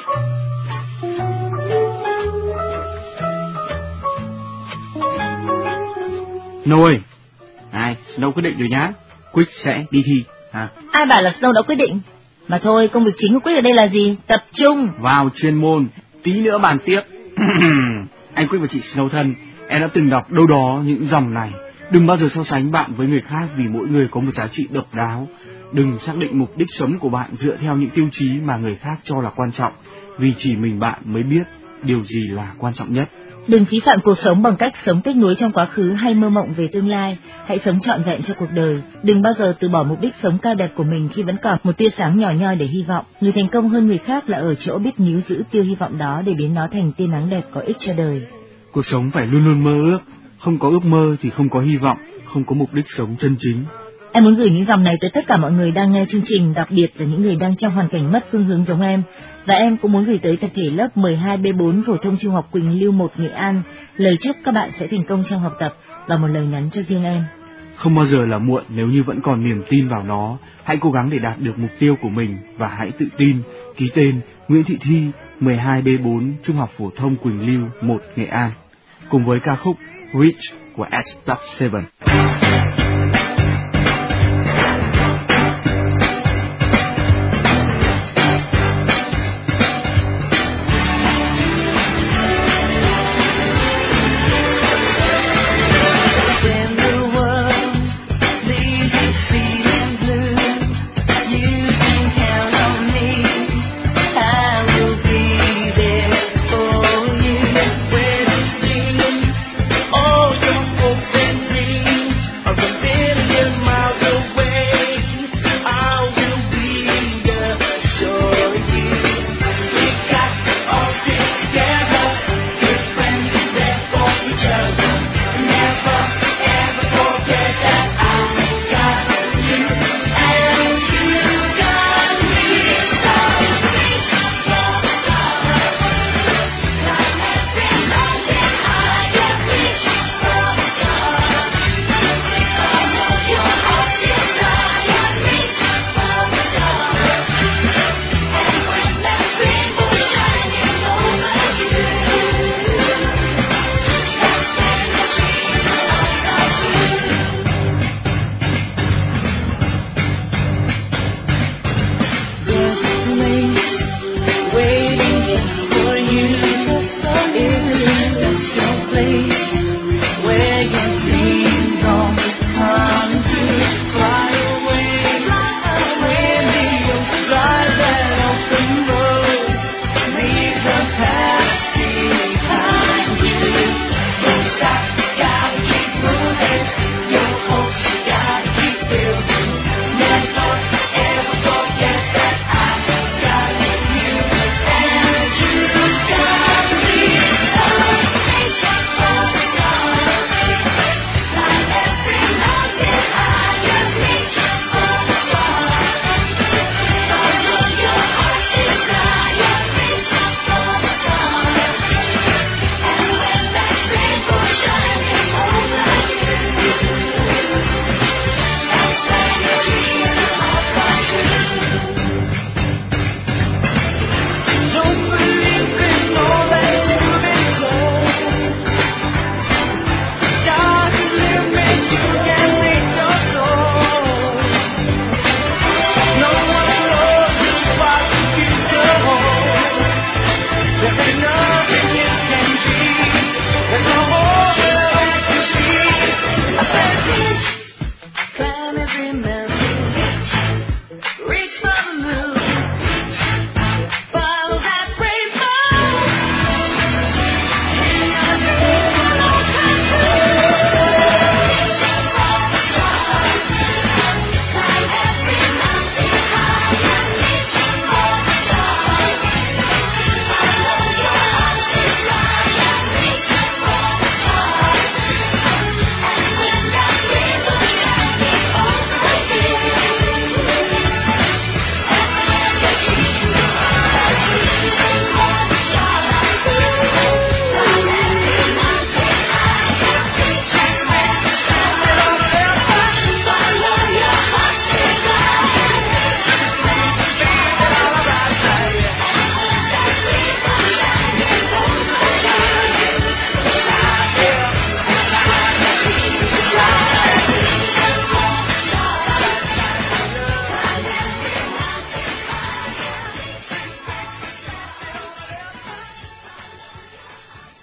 Snow ơi, Snow quyết định rồi nhá, Quick sẽ đi thi. Ai bảo là Snow đã quyết định? Mà thôi, công việc chính của Quick ở đây là gì? Tập trung vào chuyên môn, tí nữa bàn tiếp. Anh Quick và chị Snow thân, em đã từng đọc đâu đó những dòng này: đừng bao giờ so sánh bạn với người khác vì mỗi người có một giá trị độc đáo. Đừng xác định mục đích sống của bạn dựa theo những tiêu chí mà người khác cho là quan trọng, vì chỉ mình bạn mới biết điều gì là quan trọng nhất. Đừng phí phạm cuộc sống bằng cách sống tiếc nuối trong quá khứ hay mơ mộng về tương lai. Hãy sống trọn vẹn cho cuộc đời. Đừng bao giờ từ bỏ mục đích sống cao đẹp của mình khi vẫn còn một tia sáng nhỏ nhoi để hy vọng. Người thành công hơn người khác là ở chỗ biết níu giữ tia hy vọng đó để biến nó thành tia nắng đẹp có ích cho đời. Cuộc sống phải luôn luôn mơ ước. Không có ước mơ thì không có hy vọng, không có mục đích sống chân chính. Em muốn gửi những dòng này tới tất cả mọi người đang nghe chương trình, đặc biệt là những người đang trong hoàn cảnh mất phương hướng giống em. Và em cũng muốn gửi tới tập thể lớp 12B4 phổ thông trung học Quỳnh Lưu 1 Nghệ An lời chúc các bạn sẽ thành công trong học tập và một lời nhắn cho riêng em. Không bao giờ là muộn nếu như vẫn còn niềm tin vào nó. Hãy cố gắng để đạt được mục tiêu của mình và hãy tự tin. Ký tên Nguyễn Thị Thi, 12B4 Trung học phổ thông Quỳnh Lưu 1 Nghệ An. Cùng với ca khúc Reach của S7.